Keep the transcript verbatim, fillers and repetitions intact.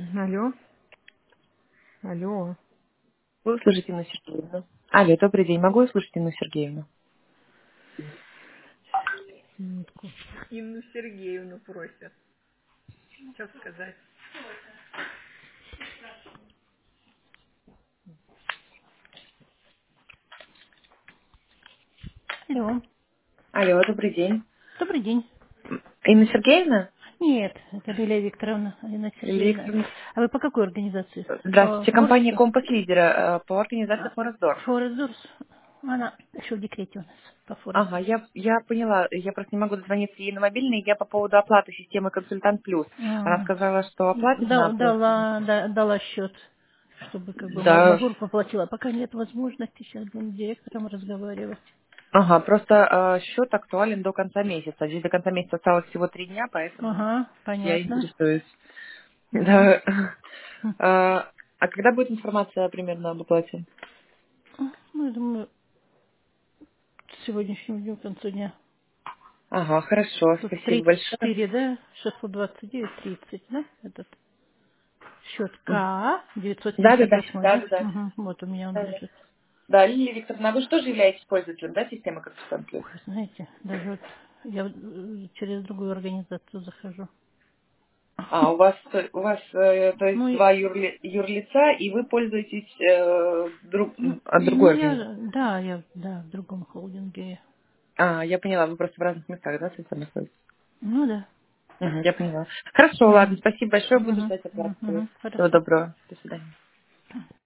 Алло, алло. Вы услышите Инну Сергеевну. Алло, добрый день. Могу услышать Инну Сергеевну? Минутку. Инну Сергеевну просят. Что сказать? Алло, Алло, добрый день. добрый день. Инна Сергеевна? Нет, это Лилия Викторовна, Алина Сергеевна. Или- А вы по какой организации? По Здравствуйте, компания Ворсу? Компас Лидера по организации Форесдор. Форест Дурс. Она еще в декрете у нас по Форест Ага, Дурс. я, я поняла. Я просто не могу дозвониться ей на мобильный. Я по поводу оплаты системы Консультант Плюс. Она А, сказала, что оплатит на да- оплате. Дала, да- дала счет, чтобы как бы Ма- Да. Мазур поплатила. Пока нет возможности сейчас будем с директором разговаривать. Ага, просто э, счет актуален до конца месяца. Здесь до конца месяца осталось всего три дня, поэтому Ага, я понятно. интересуюсь. Мгм. Да. А, а когда будет информация примерно об оплате? Ну, я думаю, с сегодняшним днем к концу дня. Ага, хорошо, Тут спасибо тридцать большое. четыре, да? шестьсот двадцать девять тридцать, да? Этот счет К Да, да, девятьсот семьдесят да, восемь, да, да? да, да. Угу, вот у меня он Да, да. лежит. Да, Лилия Викторовна, вы же тоже являетесь пользователем, да, системы Консультант Плюс? Ой, знаете, даже вот я вот, э, через другую организацию захожу. А, у вас, э, у вас, э, то есть, Ну, и- два юрли- юрлица, и вы пользуетесь э, друг- ну, от ну, другой организации? я, да, я, да, в другом холдинге. А, я поняла, вы просто в разных местах, да, совсем находитесь? Ну, да. Мгм, я поняла. Хорошо, ладно, Угу, спасибо большое, буду угу, ждать оплаты. угу, Всего хорошо. доброго, до свидания.